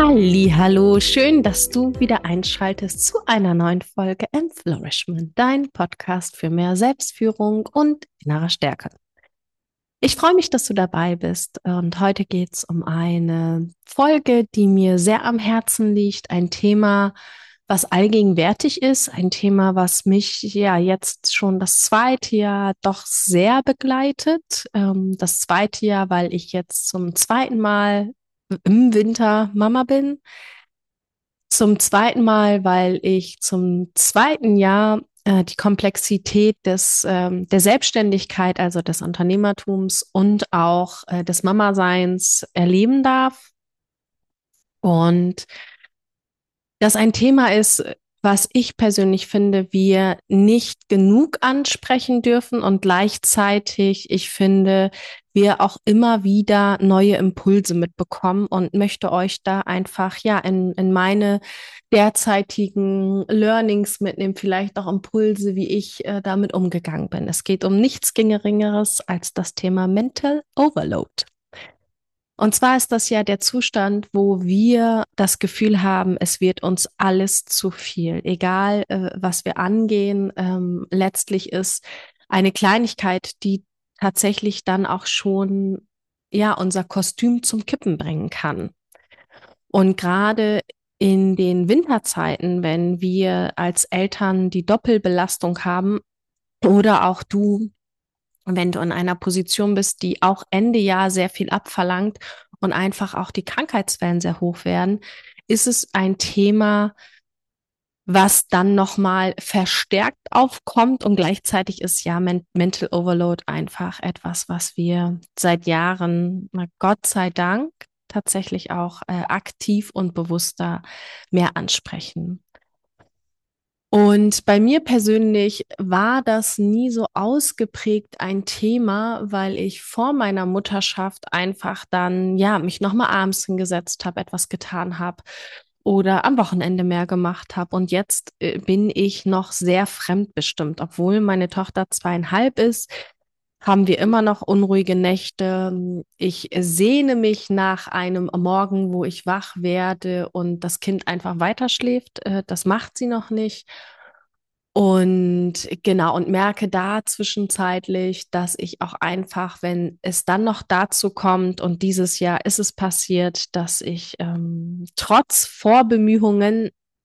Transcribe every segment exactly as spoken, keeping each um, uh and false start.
Hallihallo, schön, dass du wieder einschaltest zu einer neuen Folge Enflourishment, dein Podcast für mehr Selbstführung und innere Stärke. Ich freue mich, dass du dabei bist und heute geht es um eine Folge, die mir sehr am Herzen liegt, ein Thema, was allgegenwärtig ist, ein Thema, was mich ja jetzt schon das zweite Jahr doch sehr begleitet. Ähm, das zweite Jahr, weil ich jetzt zum zweiten Mal im Winter Mama bin. Zum zweiten Mal, weil ich zum zweiten Jahr äh, die Komplexität des, ähm, der Selbstständigkeit, also des Unternehmertums und auch äh, des Mama-Seins erleben darf. Und das ein Thema ist, was ich persönlich finde, wir nicht genug ansprechen dürfen und gleichzeitig, ich finde, wir auch immer wieder neue Impulse mitbekommen und möchte euch da einfach ja in, in meine derzeitigen Learnings mitnehmen, vielleicht auch Impulse, wie ich äh, damit umgegangen bin. Es geht um nichts Geringeres als das Thema Mental Overload. Und zwar ist das ja der Zustand, wo wir das Gefühl haben, es wird uns alles zu viel, egal äh, was wir angehen. Ähm, letztlich ist eine Kleinigkeit, die tatsächlich dann auch schon ja unser Kostüm zum Kippen bringen kann. Und gerade in den Winterzeiten, wenn wir als Eltern die Doppelbelastung haben oder auch du, wenn du in einer Position bist, die auch Ende Jahr sehr viel abverlangt und einfach auch die Krankheitswellen sehr hoch werden, ist es ein Thema, was dann nochmal verstärkt aufkommt und gleichzeitig ist ja Men Mental Overload einfach etwas, was wir seit Jahren, na Gott sei Dank, tatsächlich auch äh, aktiv und bewusster mehr ansprechen. Und bei mir persönlich war das nie so ausgeprägt ein Thema, weil ich vor meiner Mutterschaft einfach dann, ja, mich nochmal abends hingesetzt habe, etwas getan habe oder am Wochenende mehr gemacht habe. Und jetzt äh, bin ich noch sehr fremdbestimmt, obwohl meine Tochter zweieinhalb ist, haben wir immer noch unruhige Nächte. Ich sehne mich nach einem Morgen, wo ich wach werde und das Kind einfach weiterschläft. Äh, Das macht sie noch nicht. Und genau, und merke da zwischenzeitlich, dass ich auch einfach, wenn es dann noch dazu kommt, und dieses Jahr ist es passiert, dass ich ähm, trotz Vorbemühungen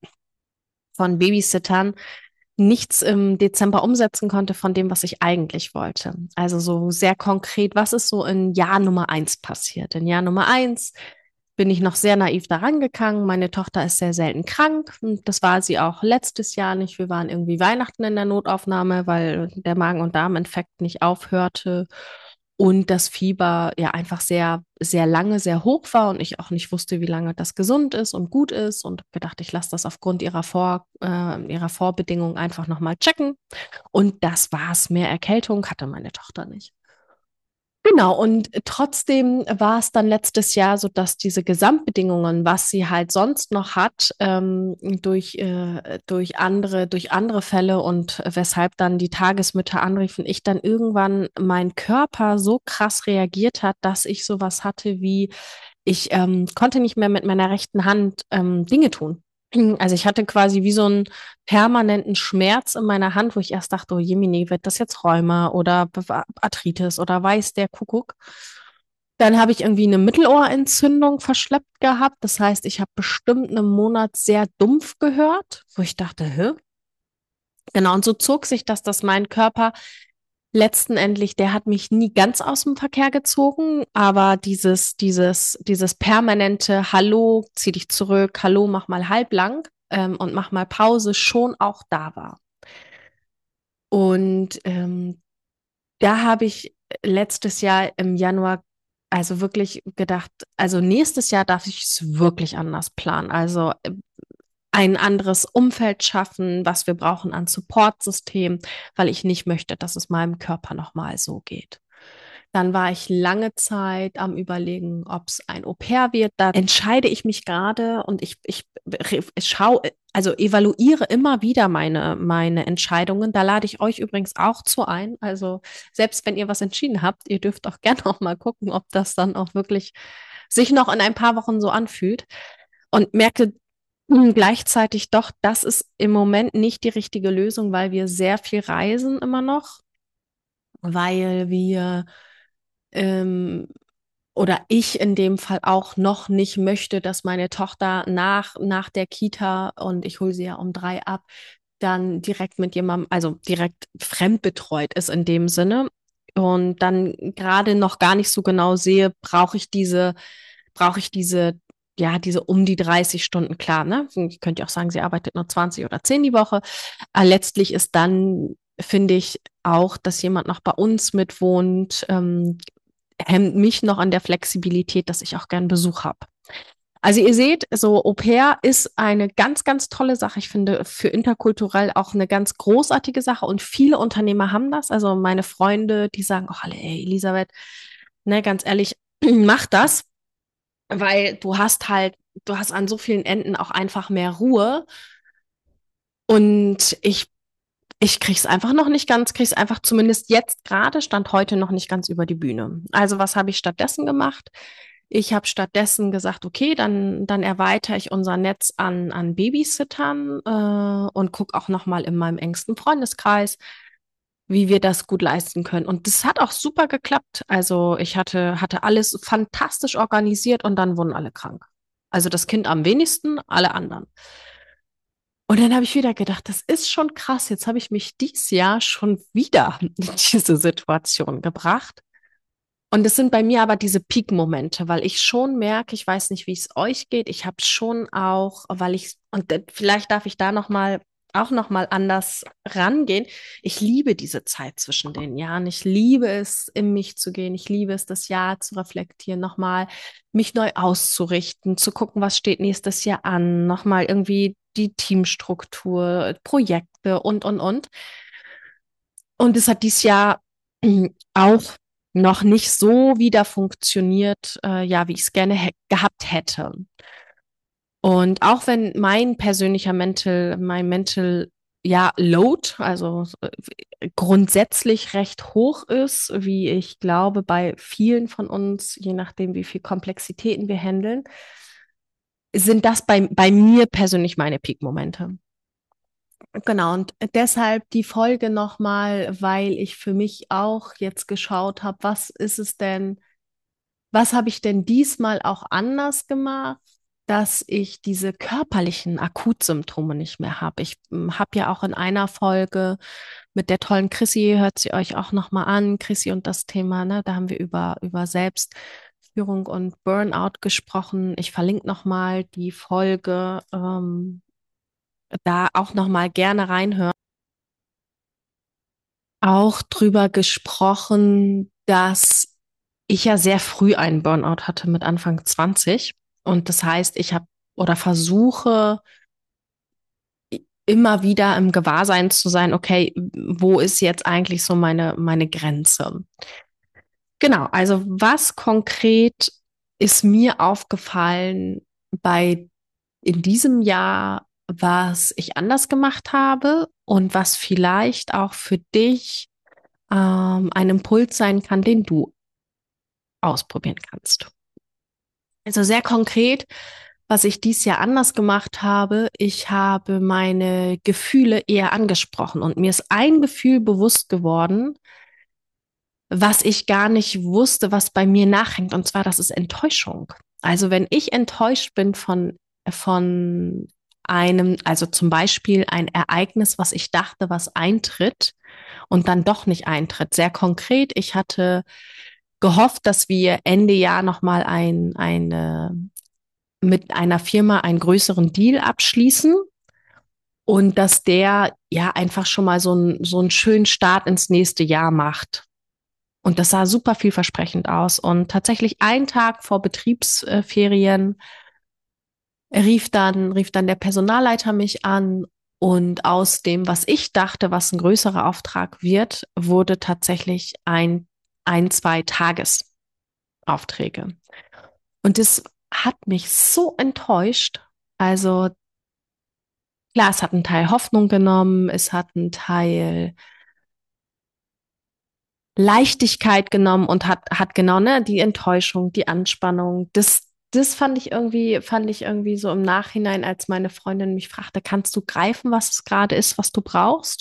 von Babysittern nichts im Dezember umsetzen konnte von dem, was ich eigentlich wollte. Also so sehr konkret, was ist so in Jahr Nummer eins passiert? In Jahr Nummer eins bin ich noch sehr naiv daran gegangen. Meine Tochter ist sehr selten krank. Und das war sie auch letztes Jahr nicht. Wir waren irgendwie Weihnachten in der Notaufnahme, weil der Magen- und Darminfekt nicht aufhörte und das Fieber ja einfach sehr, sehr lange, sehr hoch war und ich auch nicht wusste, wie lange das gesund ist und gut ist und hab gedacht, ich lasse das aufgrund ihrer Vor, äh, ihrer Vorbedingungen einfach nochmal checken. Und das war's. Mehr Erkältung hatte meine Tochter nicht. Genau, und trotzdem war es dann letztes Jahr so, dass diese Gesamtbedingungen, was sie halt sonst noch hat, ähm, durch, äh, durch andere, durch andere Fälle und weshalb dann die Tagesmütter anriefen, ich dann irgendwann mein Körper so krass reagiert hat, dass ich sowas hatte wie, ich ähm, konnte nicht mehr mit meiner rechten Hand ähm, Dinge tun. Also ich hatte quasi wie so einen permanenten Schmerz in meiner Hand, wo ich erst dachte, oh Jemini, wird das jetzt Rheuma oder Arthritis oder weiß der Kuckuck. Dann habe ich irgendwie eine Mittelohrentzündung verschleppt gehabt. Das heißt, ich habe bestimmt einen Monat sehr dumpf gehört, wo ich dachte, hä? Genau, und so zog sich das, dass mein Körper letzten Endlich, der hat mich nie ganz aus dem Verkehr gezogen, aber dieses, dieses, dieses permanente Hallo, zieh dich zurück, Hallo, mach mal halblang ähm, und mach mal Pause schon auch da war. Und ähm, da habe ich letztes Jahr im Januar also wirklich gedacht, also nächstes Jahr darf ich es wirklich anders planen. Also äh, ein anderes Umfeld schaffen, was wir brauchen an Supportsystem, weil ich nicht möchte, dass es meinem Körper nochmal so geht. Dann war ich lange Zeit am Überlegen, ob es ein Au-pair wird. Da entscheide ich mich gerade und ich, ich, ich schaue, also evaluiere immer wieder meine, meine Entscheidungen. Da lade ich euch übrigens auch zu ein. Also selbst wenn ihr was entschieden habt, ihr dürft auch gerne auch mal gucken, ob das dann auch wirklich sich noch in ein paar Wochen so anfühlt. und merke hm, gleichzeitig doch, das ist im Moment nicht die richtige Lösung, weil wir sehr viel reisen immer noch, weil wir ähm, oder ich in dem Fall auch noch nicht möchte, dass meine Tochter nach, nach der Kita, und ich hole sie ja um drei ab, dann direkt mit jemandem, also direkt fremdbetreut ist in dem Sinne. Und dann gerade noch gar nicht so genau sehe, brauche ich diese, brauche ich diese, ja, diese um die dreißig Stunden, klar, ne? Ich könnte ja auch sagen, sie arbeitet nur zwanzig oder zehn die Woche. Aber letztlich ist dann, finde ich, auch, dass jemand noch bei uns mitwohnt, ähm, hemmt mich noch an der Flexibilität, dass ich auch gern Besuch habe. Also ihr seht, so Au pair ist eine ganz, ganz tolle Sache. Ich finde für interkulturell auch eine ganz großartige Sache, und viele Unternehmer haben das. Also meine Freunde, die sagen, oh, ey, Elisabeth, ne, ganz ehrlich, mach das, weil du hast halt, du hast an so vielen Enden auch einfach mehr Ruhe. Und ich Ich krieg's einfach noch nicht ganz, krieg's einfach zumindest jetzt gerade, Stand heute noch nicht ganz über die Bühne. Also was habe ich stattdessen gemacht? Ich habe stattdessen gesagt, okay, dann, dann erweitere ich unser Netz an, an Babysittern äh, und gucke auch noch mal in meinem engsten Freundeskreis, wie wir das gut leisten können. Und das hat auch super geklappt. Also ich hatte, hatte alles fantastisch organisiert, und dann wurden alle krank. Also das Kind am wenigsten, alle anderen. Und dann habe ich wieder gedacht, das ist schon krass. Jetzt habe ich mich dieses Jahr schon wieder in diese Situation gebracht. Und es sind bei mir aber diese Peak-Momente, weil ich schon merke, ich weiß nicht, wie es euch geht. Ich habe schon auch, weil ich, und äh, vielleicht darf ich da noch mal, auch noch mal anders rangehen. Ich liebe diese Zeit zwischen den Jahren. Ich liebe es, in mich zu gehen. Ich liebe es, das Jahr zu reflektieren, noch mal mich neu auszurichten, zu gucken, was steht nächstes Jahr an, noch mal irgendwie die Teamstruktur, Projekte und, und, und. Und es hat dieses Jahr auch noch nicht so wieder funktioniert, äh, ja, wie ich es gerne hä- gehabt hätte. Und auch wenn mein persönlicher Mental, mein Mental, ja, Load, also äh, grundsätzlich recht hoch ist, wie ich glaube, bei vielen von uns, je nachdem, wie viel Komplexitäten wir handeln, sind das bei, bei mir persönlich meine Peak-Momente. Genau, und deshalb die Folge nochmal, weil ich für mich auch jetzt geschaut habe, was ist es denn, was habe ich denn diesmal auch anders gemacht, dass ich diese körperlichen Akutsymptome nicht mehr habe. Ich habe ja auch in einer Folge mit der tollen Chrissy, hört sie euch auch nochmal an, Chrissy und das Thema, ne, da haben wir über, über Selbstführung und Burnout gesprochen. Ich verlinke nochmal die Folge, ähm, da auch nochmal gerne reinhören. Auch drüber gesprochen, dass ich ja sehr früh einen Burnout hatte mit Anfang zwanzig. Und das heißt, ich habe oder versuche immer wieder im Gewahrsein zu sein, okay, wo ist jetzt eigentlich so meine, meine Grenze? Genau, also was konkret ist mir aufgefallen bei in diesem Jahr, was ich anders gemacht habe und was vielleicht auch für dich ähm, ein Impuls sein kann, den du ausprobieren kannst. Also sehr konkret, was ich dies Jahr anders gemacht habe, ich habe meine Gefühle eher angesprochen, und mir ist ein Gefühl bewusst geworden, was ich gar nicht wusste, was bei mir nachhängt, und zwar, das ist Enttäuschung. Also wenn ich enttäuscht bin von, von einem, also zum Beispiel ein Ereignis, was ich dachte, was eintritt und dann doch nicht eintritt. Sehr konkret, ich hatte gehofft, dass wir Ende Jahr nochmal ein, eine, mit einer Firma einen größeren Deal abschließen, und dass der ja einfach schon mal so, ein, so einen schönen Start ins nächste Jahr macht. Und das sah super vielversprechend aus. Und tatsächlich einen Tag vor Betriebsferien rief dann, rief dann der Personalleiter mich an, und aus dem, was ich dachte, was ein größerer Auftrag wird, wurde tatsächlich ein, ein, zwei Tagesaufträge. Und das hat mich so enttäuscht. Also klar, es hat einen Teil Hoffnung genommen, es hat einen Teil Leichtigkeit genommen und hat, hat genau, ne, die Enttäuschung, die Anspannung, das das fand ich irgendwie, fand ich irgendwie so im Nachhinein, als meine Freundin mich fragte, kannst du greifen, was es gerade ist, was du brauchst?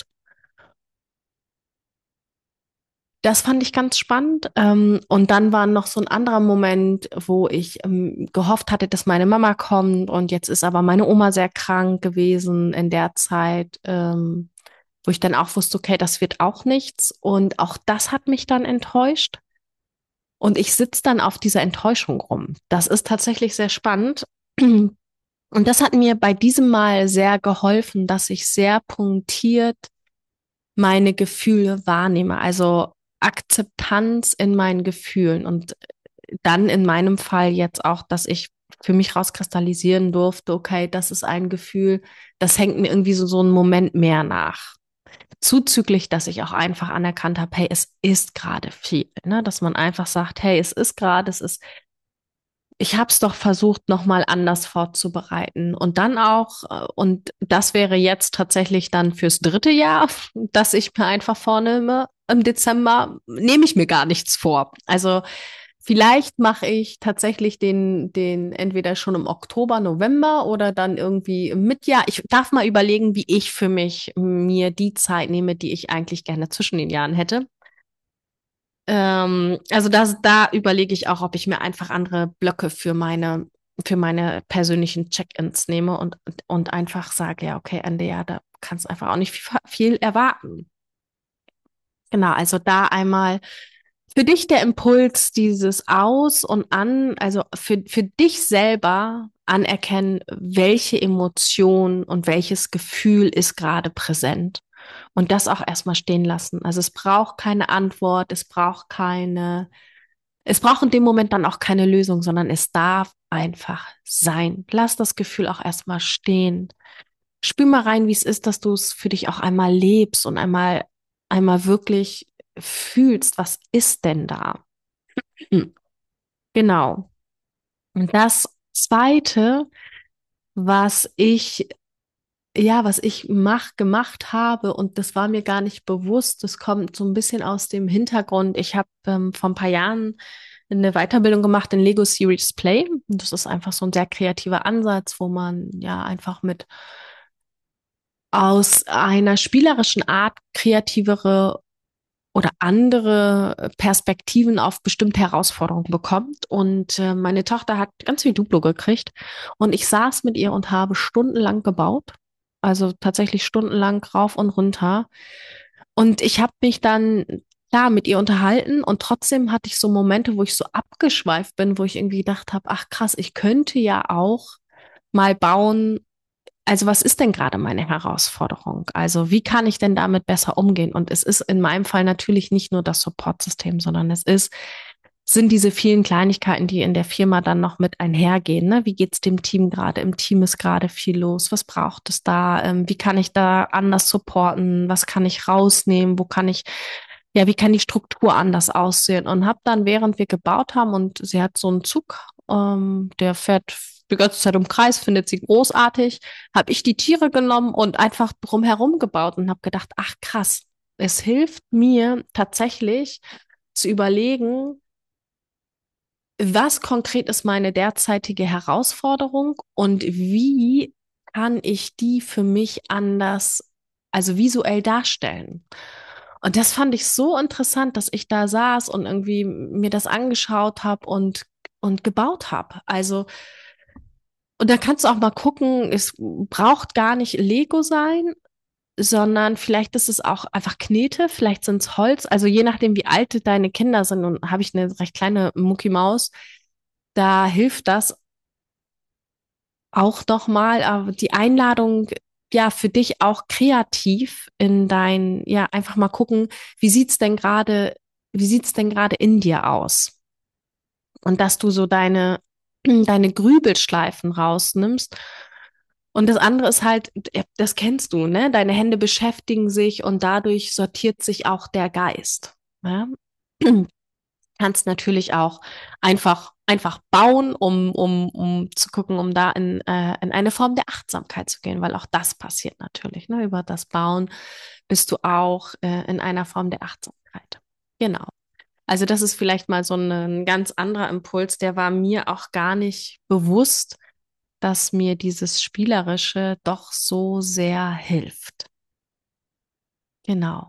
Das fand ich ganz spannend. Ähm, und dann war noch so ein anderer Moment, wo ich ähm, gehofft hatte, dass meine Mama kommt. Und jetzt ist aber meine Oma sehr krank gewesen in der Zeit, ähm, wo ich dann auch wusste, okay, das wird auch nichts. Und auch das hat mich dann enttäuscht. Und ich sitze dann auf dieser Enttäuschung rum. Das ist tatsächlich sehr spannend. Und das hat mir bei diesem Mal sehr geholfen, dass ich sehr punktiert meine Gefühle wahrnehme. Also Akzeptanz in meinen Gefühlen und dann in meinem Fall jetzt auch, dass ich für mich rauskristallisieren durfte, okay, das ist ein Gefühl, das hängt mir irgendwie so, so einen Moment mehr nach. Zuzüglich, dass ich auch einfach anerkannt habe, hey, es ist gerade viel, ne? Dass man einfach sagt, hey, es ist gerade, es ist, ich habe es doch versucht, nochmal anders vorzubereiten. Und dann auch, äh, und das wäre jetzt tatsächlich dann fürs dritte Jahr, dass ich mir einfach vornehme, im Dezember nehme ich mir gar nichts vor. Also vielleicht mache ich tatsächlich den, den entweder schon im Oktober, November oder dann irgendwie im Mitjahr. Ich darf mal überlegen, wie ich für mich mir die Zeit nehme, die ich eigentlich gerne zwischen den Jahren hätte. Ähm, also das, da überlege ich auch, ob ich mir einfach andere Blöcke für meine, für meine persönlichen Check-ins nehme und, und einfach sage, ja, okay, Ende Jahr, da kannst du einfach auch nicht viel, viel erwarten. Genau, also da einmal für dich der Impuls, dieses Aus und An, also für, für dich selber anerkennen, welche Emotion und welches Gefühl ist gerade präsent. Und das auch erstmal stehen lassen. Also es braucht keine Antwort, es braucht keine, es braucht in dem Moment dann auch keine Lösung, sondern es darf einfach sein. Lass das Gefühl auch erstmal stehen. Spür mal rein, wie es ist, dass du es für dich auch einmal lebst und einmal, einmal wirklich fühlst, was ist denn da? Hm. Genau. Und das Zweite, was ich, ja, was ich mach, gemacht habe, und das war mir gar nicht bewusst, das kommt so ein bisschen aus dem Hintergrund. Ich habe ähm, vor ein paar Jahren eine Weiterbildung gemacht in Lego Serious Play. Und das ist einfach so ein sehr kreativer Ansatz, wo man ja einfach mit aus einer spielerischen Art kreativere oder andere Perspektiven auf bestimmte Herausforderungen bekommt. Und äh, meine Tochter hat ganz viel Duplo gekriegt und ich saß mit ihr und habe stundenlang gebaut. Also tatsächlich stundenlang rauf und runter. Und ich habe mich dann klar mit ihr unterhalten und trotzdem hatte ich so Momente, wo ich so abgeschweift bin, wo ich irgendwie gedacht habe, ach krass, ich könnte ja auch mal bauen. Also was ist denn gerade meine Herausforderung? Also wie kann ich denn damit besser umgehen? Und es ist in meinem Fall natürlich nicht nur das Supportsystem, sondern es ist, sind diese vielen Kleinigkeiten, die in der Firma dann noch mit einhergehen. Ne? Wie geht's dem Team gerade? Im Team ist gerade viel los. Was braucht es da? Ähm, wie kann ich da anders supporten? Was kann ich rausnehmen? Wo kann ich, ja, wie kann die Struktur anders aussehen? Und habe dann, während wir gebaut haben, und sie hat so einen Zug, ähm, der fährt die ganze Zeit im Kreis, findet sie großartig, habe ich die Tiere genommen und einfach drumherum gebaut und habe gedacht, ach krass, es hilft mir tatsächlich zu überlegen, was konkret ist meine derzeitige Herausforderung und wie kann ich die für mich anders, also visuell darstellen. Und das fand ich so interessant, dass ich da saß und irgendwie mir das angeschaut habe und, und gebaut habe. Also und da kannst du auch mal gucken, es braucht gar nicht Lego sein, sondern vielleicht ist es auch einfach Knete, vielleicht sind es Holz. Also je nachdem, wie alt deine Kinder sind, und habe ich eine recht kleine Mucki Maus, da hilft das auch noch mal. Aber die Einladung, ja, für dich auch kreativ in dein, ja, einfach mal gucken, wie sieht's denn gerade, wie sieht's denn gerade in dir aus? Und dass du so deine, deine Grübelschleifen rausnimmst. Und das andere ist halt, äh, das kennst du, ne? Deine Hände beschäftigen sich und dadurch sortiert sich auch der Geist. Ja? Kannst natürlich auch einfach, einfach bauen, um, um, um zu gucken, um da in, äh, in eine Form der Achtsamkeit zu gehen, weil auch das passiert natürlich. Ne? Über das Bauen bist du auch äh, in einer Form der Achtsamkeit. Genau. Also das ist vielleicht mal so ein ganz anderer Impuls, der war mir auch gar nicht bewusst, dass mir dieses Spielerische doch so sehr hilft. Genau.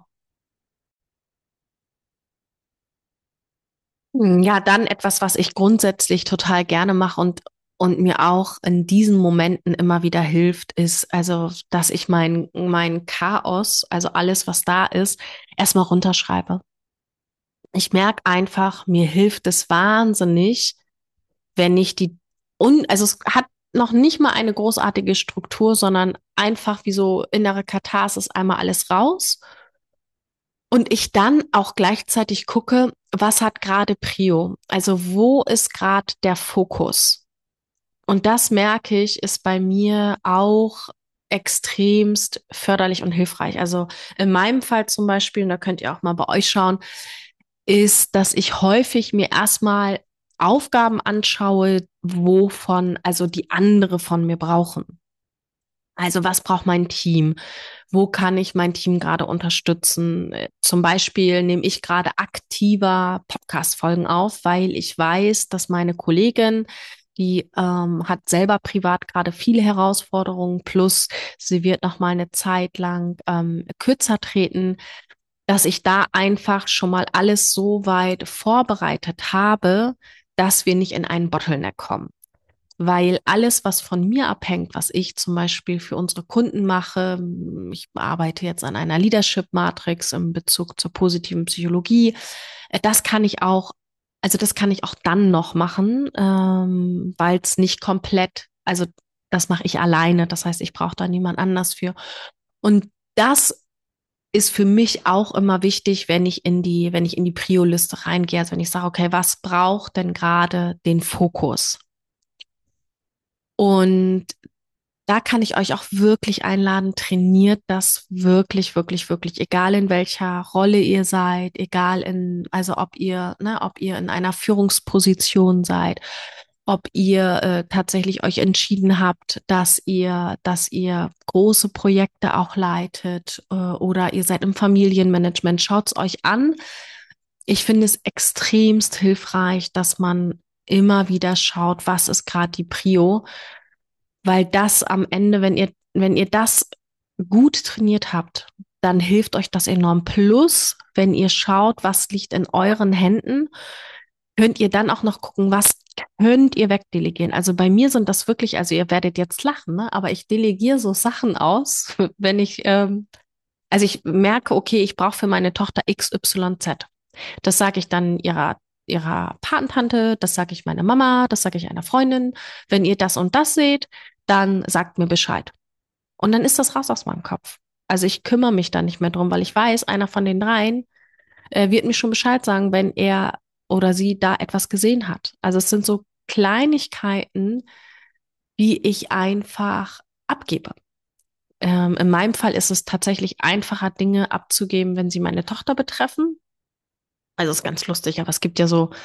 Hm, Ja, dann etwas, was ich grundsätzlich total gerne mache und, und mir auch in diesen Momenten immer wieder hilft, ist, also, dass ich mein, mein Chaos, also alles, was da ist, erstmal runterschreibe. Ich merke einfach, mir hilft es wahnsinnig, wenn ich die, un, also es hat noch nicht mal eine großartige Struktur, sondern einfach wie so innere Katharsis einmal alles raus. Und ich dann auch gleichzeitig gucke, was hat gerade Prio? Also wo ist gerade der Fokus? Und das merke ich, ist bei mir auch extremst förderlich und hilfreich. Also in meinem Fall zum Beispiel, und da könnt ihr auch mal bei euch schauen, ist, dass ich häufig mir erstmal Aufgaben anschaue, wovon, also die andere von mir brauchen. Also was braucht mein Team? Wo kann ich mein Team gerade unterstützen? Äh, Zum Beispiel nehme ich gerade aktiver Podcast-Folgen auf, weil ich weiß, dass meine Kollegin, die ähm, hat selber privat gerade viele Herausforderungen, plus sie wird noch mal eine Zeit lang ähm, kürzer treten, dass ich da einfach schon mal alles so weit vorbereitet habe, dass wir nicht in einen Bottleneck kommen. Weil alles, was von mir abhängt, was ich zum Beispiel für unsere Kunden mache, ich arbeite jetzt an einer Leadership Matrix im Bezug zur positiven Psychologie, äh, das kann ich auch, also das kann ich auch dann noch machen, ähm, weil es nicht komplett, also das mache ich alleine. Das heißt, ich brauche da niemand anders für. Und das ist für mich auch immer wichtig, wenn ich in die, wenn ich in die Prio-Liste reingehe, also wenn ich sage, okay, was braucht denn gerade den Fokus? Und da kann ich euch auch wirklich einladen, trainiert das wirklich, wirklich, wirklich, egal in welcher Rolle ihr seid, egal in, also ob ihr, ne, ob ihr in einer Führungsposition seid, ob ihr äh, tatsächlich euch entschieden habt, dass ihr, dass ihr große Projekte auch leitet, äh, oder ihr seid im Familienmanagement, schaut's euch an. Ich finde es extremst hilfreich, dass man immer wieder schaut, was ist gerade die Prio, weil das am Ende, wenn ihr, wenn ihr das gut trainiert habt, dann hilft euch das enorm. Plus, wenn ihr schaut, was liegt in euren Händen, könnt ihr dann auch noch gucken, was könnt ihr wegdelegieren. Also bei mir sind das wirklich, also ihr werdet jetzt lachen, ne? Aber ich delegiere so Sachen aus, wenn ich, ähm, also ich merke, okay, ich brauche für meine Tochter X Y Z. Das sage ich dann ihrer ihrer Patentante, das sage ich meiner Mama, das sage ich einer Freundin. Wenn ihr das und das seht, dann sagt mir Bescheid. Und dann ist das raus aus meinem Kopf. Also ich kümmere mich da nicht mehr drum, weil ich weiß, einer von den dreien äh, wird mir schon Bescheid sagen, wenn er oder sie da etwas gesehen hat. Also es sind so Kleinigkeiten, die ich einfach abgebe. Ähm, in meinem Fall ist es tatsächlich einfacher, Dinge abzugeben, wenn sie meine Tochter betreffen. Also es ist ganz lustig, aber es gibt ja so,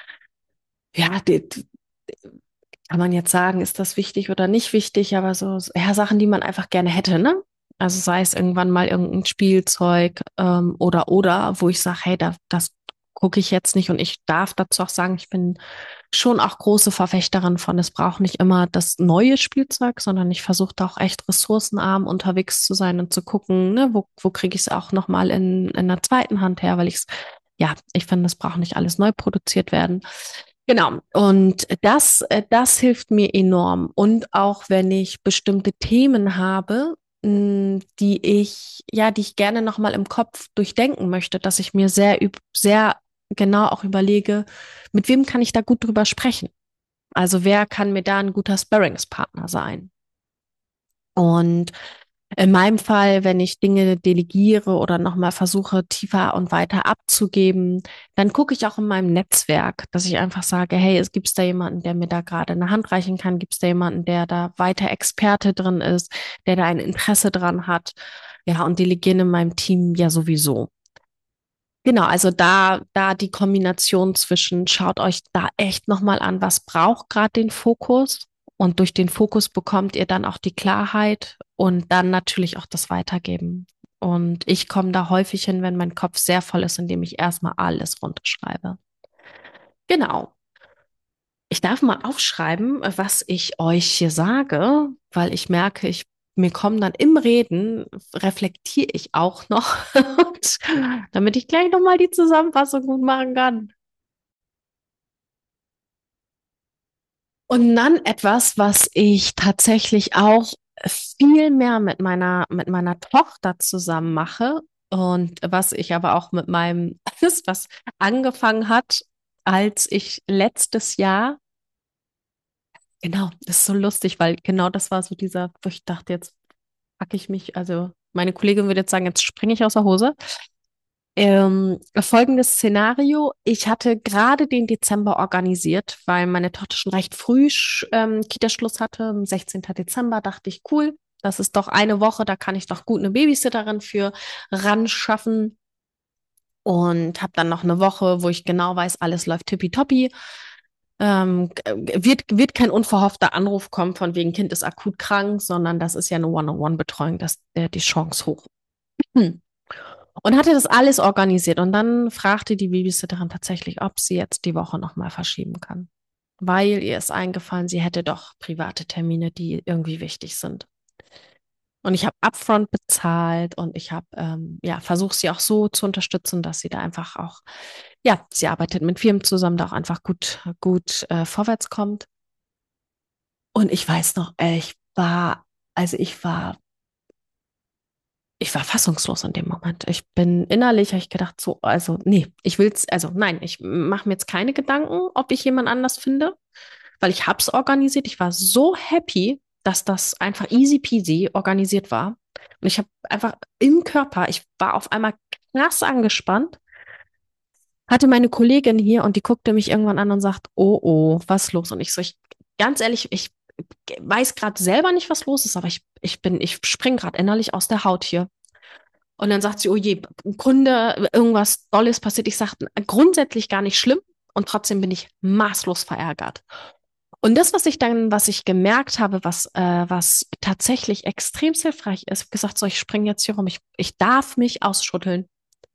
ja, die, kann man jetzt sagen, ist das wichtig oder nicht wichtig, aber so, ja, Sachen, die man einfach gerne hätte, ne? Also sei es irgendwann mal irgendein Spielzeug ähm, oder oder, wo ich sage, hey, da, das gucke ich jetzt nicht und ich darf dazu auch sagen, ich bin schon auch große Verfechterin von, es braucht nicht immer das neue Spielzeug, sondern ich versuche da auch echt ressourcenarm unterwegs zu sein und zu gucken, ne, wo, wo kriege ich es auch nochmal in, in der zweiten Hand her, weil ich es, ja, ich finde, es braucht nicht alles neu produziert werden. Genau. Und das, äh, das hilft mir enorm. Und auch wenn ich bestimmte Themen habe, mh, die ich, ja, die ich gerne nochmal im Kopf durchdenken möchte, dass ich mir sehr, üb- sehr genau auch überlege, mit wem kann ich da gut drüber sprechen? Also wer kann mir da ein guter Sparringspartner sein? Und in meinem Fall, wenn ich Dinge delegiere oder nochmal versuche, tiefer und weiter abzugeben, dann gucke ich auch in meinem Netzwerk, dass ich einfach sage, hey, es gibt da jemanden, der mir da gerade eine Hand reichen kann? Gibt es da jemanden, der da weiter Experte drin ist, der da ein Interesse dran hat? Ja, und delegieren in meinem Team ja sowieso. Genau, also da, da die Kombination zwischen, schaut euch da echt nochmal an, was braucht gerade den Fokus, und durch den Fokus bekommt ihr dann auch die Klarheit und dann natürlich auch das Weitergeben. Und ich komme da häufig hin, wenn mein Kopf sehr voll ist, indem ich erstmal alles runterschreibe. Genau. Ich darf mal aufschreiben, was ich euch hier sage, weil ich merke, ich, mir kommen dann im Reden, reflektiere ich auch noch, und, damit ich gleich nochmal die Zusammenfassung gut machen kann. Und dann etwas, was ich tatsächlich auch viel mehr mit meiner, mit meiner Tochter zusammen mache und was ich aber auch mit meinem, das, was angefangen hat, als ich letztes Jahr, genau, das ist so lustig, weil genau das war so dieser, wo ich dachte, jetzt packe ich mich, also meine Kollegin würde jetzt sagen, jetzt springe ich aus der Hose. Ähm, folgendes Szenario. Ich hatte gerade den Dezember organisiert, weil meine Tochter schon recht früh sch- ähm, Kitaschluss hatte. Am sechzehnten Dezember dachte ich, cool, das ist doch eine Woche, da kann ich doch gut eine Babysitterin für ran schaffen. Und habe dann noch eine Woche, wo ich genau weiß, alles läuft tippitoppi. Ähm, g- wird, wird kein unverhoffter Anruf kommen von wegen Kind ist akut krank, sondern das ist ja eine One-on-One-Betreuung, dass äh, die Chance hoch. Hm. Und hatte das alles organisiert. Und dann fragte die Babysitterin tatsächlich, ob sie jetzt die Woche nochmal verschieben kann. Weil ihr ist eingefallen, sie hätte doch private Termine, die irgendwie wichtig sind. Und ich habe upfront bezahlt und ich habe ähm, ja versucht, sie auch so zu unterstützen, dass sie da einfach auch, ja, sie arbeitet mit Firmen zusammen, da auch einfach gut, gut äh, vorwärts kommt. Und ich weiß noch, äh, ich war, also ich war Ich war fassungslos in dem Moment. Ich bin innerlich, habe ich gedacht, so, also, nee, ich will's, also nein, ich mache mir jetzt keine Gedanken, ob ich jemand anders finde, weil ich hab's organisiert. Ich war so happy, dass das einfach easy peasy organisiert war. Und ich habe einfach im Körper, ich war auf einmal krass angespannt, hatte meine Kollegin hier und die guckte mich irgendwann an und sagt, oh, oh, was ist los? Und ich so, ich, ganz ehrlich, ich weiß gerade selber nicht, was los ist, aber ich, ich bin, ich spring gerade innerlich aus der Haut hier. Und dann sagt sie, oh je, Kunde, irgendwas Dolles passiert. Ich sage, grundsätzlich gar nicht schlimm und trotzdem bin ich maßlos verärgert. Und das, was ich dann, was ich gemerkt habe, was, äh, was tatsächlich extrem hilfreich ist, gesagt, so, ich springe jetzt hier rum, ich, ich darf mich ausschütteln.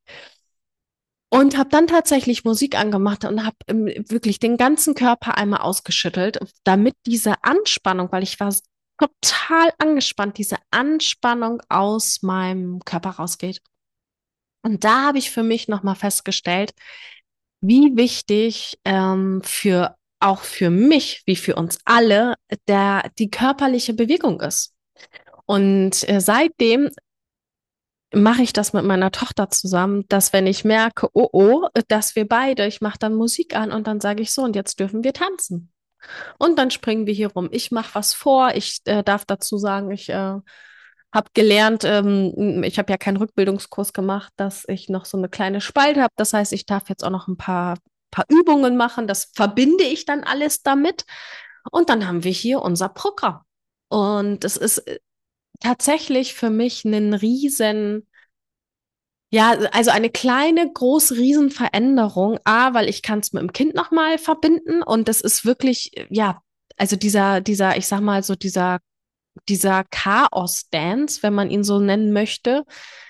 Und habe dann tatsächlich Musik angemacht und habe wirklich den ganzen Körper einmal ausgeschüttelt, damit diese Anspannung, weil ich war total angespannt, diese Anspannung aus meinem Körper rausgeht. Und da habe ich für mich nochmal festgestellt, wie wichtig ähm, für auch für mich, wie für uns alle, der, die körperliche Bewegung ist. Und äh, seitdem mache ich das mit meiner Tochter zusammen, dass wenn ich merke, oh oh, dass wir beide, ich mache dann Musik an und dann sage ich so, und jetzt dürfen wir tanzen. Und dann springen wir hier rum. Ich mache was vor. Ich äh, darf dazu sagen, ich äh, habe gelernt, ähm, ich habe ja keinen Rückbildungskurs gemacht, dass ich noch so eine kleine Spalte habe. Das heißt, ich darf jetzt auch noch ein paar, paar Übungen machen. Das verbinde ich dann alles damit. Und dann haben wir hier unser Programm. Und es ist äh, tatsächlich für mich ein riesen, ja, also eine kleine, große, riesen Veränderung. A, weil ich kann es mit dem Kind nochmal verbinden und das ist wirklich, ja, also dieser, dieser, ich sag mal so dieser, dieser Chaos-Dance, wenn man ihn so nennen möchte,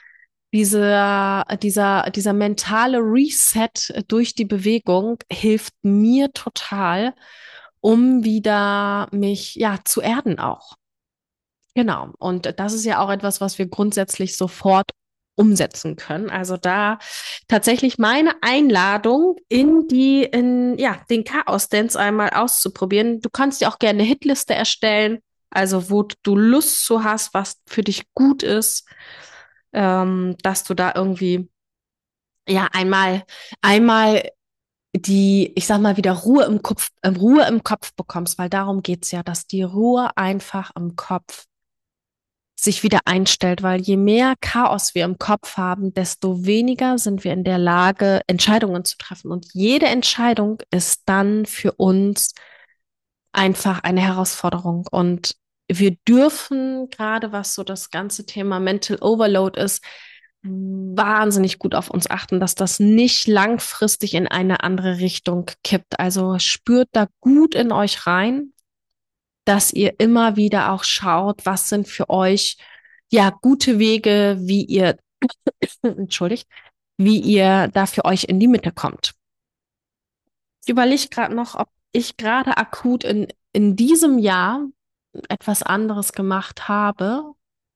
dieser, dieser, dieser mentale Reset durch die Bewegung hilft mir total, um wieder mich, ja, zu erden auch. Genau. Und das ist ja auch etwas, was wir grundsätzlich sofort umsetzen können. Also da tatsächlich meine Einladung in die, in, ja, den Chaos-Dance einmal auszuprobieren. Du kannst dir auch gerne eine Hitliste erstellen, also wo du Lust zu hast, was für dich gut ist, ähm, dass du da irgendwie, ja, einmal, einmal die, ich sag mal, wieder Ruhe im Kopf, äh, Ruhe im Kopf bekommst, weil darum geht's ja, dass die Ruhe einfach im Kopf sich wieder einstellt, weil je mehr Chaos wir im Kopf haben, desto weniger sind wir in der Lage, Entscheidungen zu treffen. Und jede Entscheidung ist dann für uns einfach eine Herausforderung. Und wir dürfen, gerade was so das ganze Thema Mental Overload ist, wahnsinnig gut auf uns achten, dass das nicht langfristig in eine andere Richtung kippt. Also spürt da gut in euch rein, dass ihr immer wieder auch schaut, was sind für euch ja gute Wege, wie ihr entschuldigt, wie ihr da für euch in die Mitte kommt. Ich überlege gerade noch, ob ich gerade akut in, in diesem Jahr etwas anderes gemacht habe.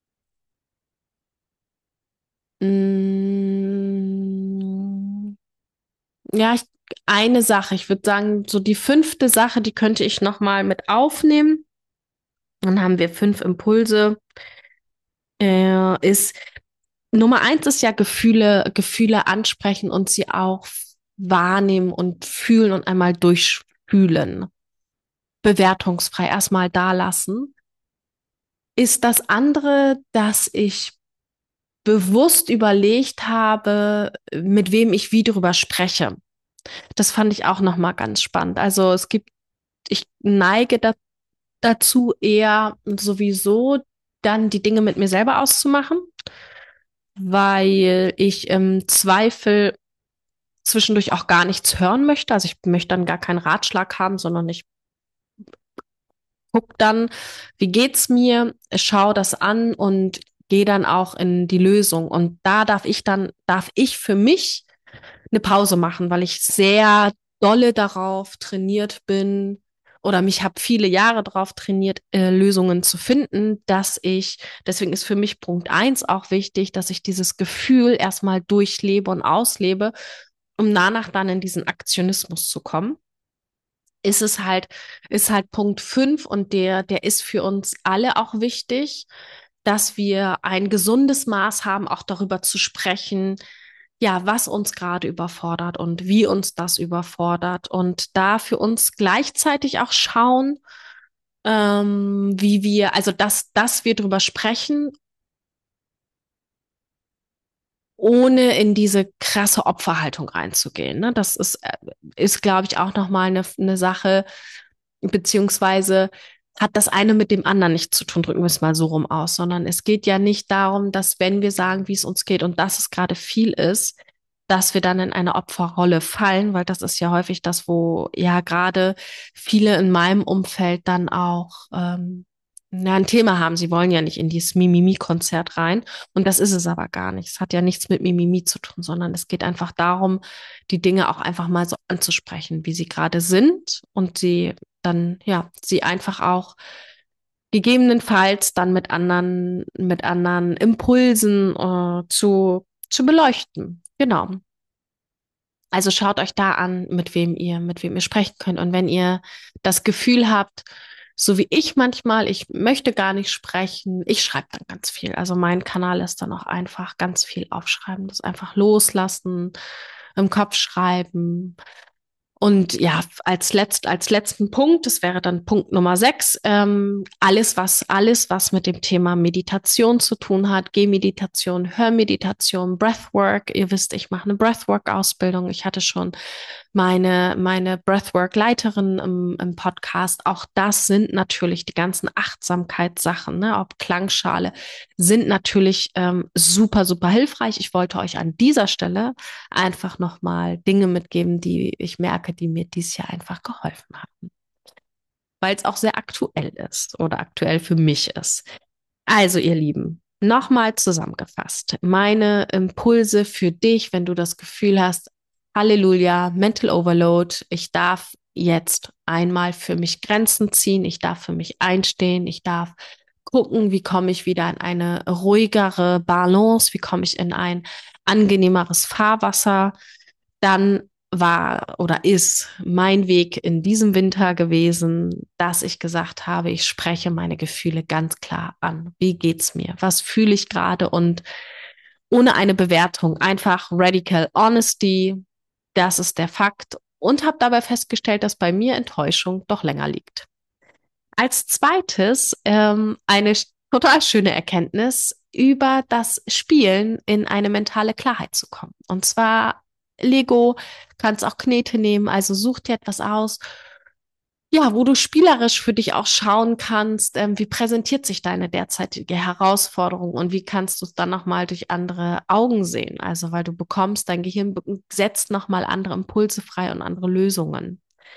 Mm, ja, ich, eine Sache. Ich würde sagen, so die fünfte Sache, die könnte ich noch mal mit aufnehmen. Dann haben wir fünf Impulse. Äh, ist Nummer eins ist ja Gefühle, Gefühle ansprechen und sie auch wahrnehmen und fühlen und einmal durchfühlen. Bewertungsfrei erstmal da lassen. Ist das andere, dass ich bewusst überlegt habe, mit wem ich wie drüber spreche. Das fand ich auch nochmal ganz spannend. Also es gibt, ich neige da, dazu eher sowieso dann die Dinge mit mir selber auszumachen, weil ich im Zweifel zwischendurch auch gar nichts hören möchte. Also ich möchte dann gar keinen Ratschlag haben, sondern ich guck dann, wie geht's mir, schau das an und gehe dann auch in die Lösung. Und da darf ich dann, darf ich für mich eine Pause machen, weil ich sehr dolle darauf trainiert bin oder mich habe viele Jahre darauf trainiert, äh, Lösungen zu finden, dass ich, deswegen ist für mich Punkt eins auch wichtig, dass ich dieses Gefühl erstmal durchlebe und auslebe, um danach dann in diesen Aktionismus zu kommen. Ist es halt, ist halt Punkt fünf und der, der ist für uns alle auch wichtig, dass wir ein gesundes Maß haben, auch darüber zu sprechen, ja, was uns gerade überfordert und wie uns das überfordert und da für uns gleichzeitig auch schauen, ähm, wie wir, also dass, dass wir drüber sprechen, ohne in diese krasse Opferhaltung reinzugehen. Ne? Das ist, äh, ist, glaube ich, auch nochmal eine, eine Sache, beziehungsweise hat das eine mit dem anderen nicht zu tun, drücken wir es mal so rum aus, sondern es geht ja nicht darum, dass wenn wir sagen, wie es uns geht und dass es gerade viel ist, dass wir dann in eine Opferrolle fallen, weil das ist ja häufig das, wo ja gerade viele in meinem Umfeld dann auch ähm, ja, ein Thema haben. Sie wollen ja nicht in dieses Mimimi-Konzert rein. Und das ist es aber gar nicht. Es hat ja nichts mit Mimimi zu tun, sondern es geht einfach darum, die Dinge auch einfach mal so anzusprechen, wie sie gerade sind und sie dann, ja, sie einfach auch gegebenenfalls dann mit anderen, mit anderen Impulsen äh, zu, zu beleuchten. Genau. Also schaut euch da an, mit wem ihr, mit wem ihr sprechen könnt. Und wenn ihr das Gefühl habt, so wie ich manchmal, ich möchte gar nicht sprechen, ich schreibe dann ganz viel. Also mein Kanal ist dann auch einfach ganz viel aufschreiben, das einfach loslassen, im Kopf schreiben. Und ja, als letzt, als letzten Punkt, das wäre dann Punkt Nummer sechs, ähm, alles, was, alles, was mit dem Thema Meditation zu tun hat, Gehmeditation, Hörmeditation, Breathwork. Ihr wisst, ich mache eine Breathwork-Ausbildung. Ich hatte schon meine, meine Breathwork-Leiterin im, im Podcast. Auch das sind natürlich die ganzen Achtsamkeitssachen, ne, ob Klangschale, sind natürlich ähm, super, super hilfreich. Ich wollte euch an dieser Stelle einfach nochmal Dinge mitgeben, die ich merke, die mir dieses Jahr einfach geholfen haben, weil es auch sehr aktuell ist oder aktuell für mich ist. Also, ihr Lieben, nochmal zusammengefasst. Meine Impulse für dich, wenn du das Gefühl hast, Halleluja, Mental Overload, ich darf jetzt einmal für mich Grenzen ziehen, ich darf für mich einstehen, ich darf gucken, wie komme ich wieder in eine ruhigere Balance, wie komme ich in ein angenehmeres Fahrwasser, dann war oder ist mein Weg in diesem Winter gewesen, dass ich gesagt habe, ich spreche meine Gefühle ganz klar an. Wie geht's mir? Was fühle ich gerade? Und ohne eine Bewertung, einfach Radical Honesty, das ist der Fakt. Und habe dabei festgestellt, dass bei mir Enttäuschung doch länger liegt. Als zweites ähm, eine total schöne Erkenntnis, über das Spielen in eine mentale Klarheit zu kommen. Und zwar Lego, kannst auch Knete nehmen, also such dir etwas aus, ja, wo du spielerisch für dich auch schauen kannst, ähm, wie präsentiert sich deine derzeitige Herausforderung und wie kannst du es dann nochmal durch andere Augen sehen. Also weil du bekommst, dein Gehirn setzt nochmal andere Impulse frei und andere Lösungen.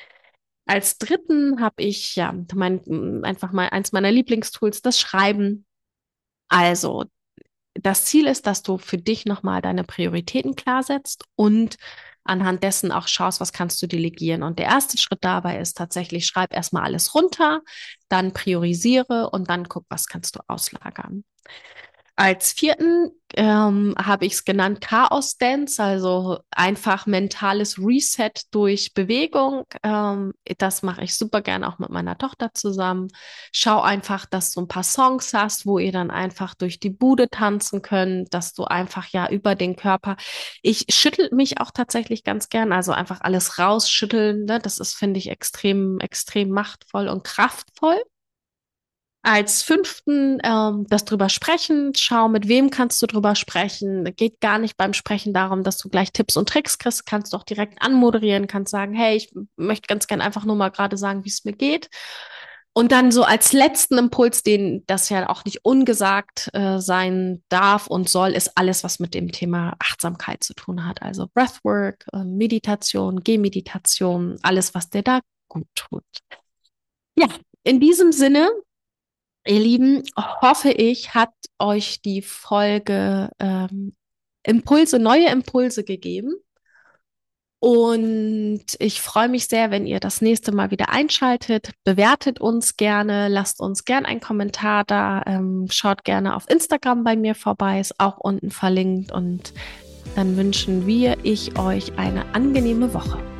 Als dritten habe ich ja mein, einfach mal eins meiner Lieblingstools, das Schreiben. Also das Ziel ist, dass du für dich nochmal deine Prioritäten klar setzt und anhand dessen auch schaust, was kannst du delegieren. Und der erste Schritt dabei ist tatsächlich, schreib erstmal alles runter, dann priorisiere und dann guck, was kannst du auslagern. Als vierten ähm, habe ich es genannt Chaos Dance, also einfach mentales Reset durch Bewegung. Ähm, das mache ich super gerne auch mit meiner Tochter zusammen. Schau einfach, dass du ein paar Songs hast, wo ihr dann einfach durch die Bude tanzen könnt, dass du einfach ja über den Körper. Ich schüttel mich auch tatsächlich ganz gern, also einfach alles rausschütteln. Ne? Das ist, finde ich, extrem, extrem machtvoll und kraftvoll. Als fünften ähm, das drüber sprechen, schau, mit wem kannst du drüber sprechen. Geht gar nicht beim Sprechen darum, dass du gleich Tipps und Tricks kriegst, kannst doch direkt anmoderieren, kannst sagen, hey, ich möchte ganz gern einfach nur mal gerade sagen, wie es mir geht. Und dann so als letzten Impuls, den das ja auch nicht ungesagt äh, sein darf und soll, ist alles, was mit dem Thema Achtsamkeit zu tun hat. Also Breathwork, äh, Meditation, Gehmeditation, alles, was dir da gut tut. Ja, in diesem Sinne, ihr Lieben, hoffe ich, hat euch die Folge ähm, Impulse, neue Impulse gegeben. Und ich freue mich sehr, wenn ihr das nächste Mal wieder einschaltet. Bewertet uns gerne, lasst uns gerne einen Kommentar da, ähm, schaut gerne auf Instagram bei mir vorbei, ist auch unten verlinkt. Und dann wünschen wir, ich euch eine angenehme Woche.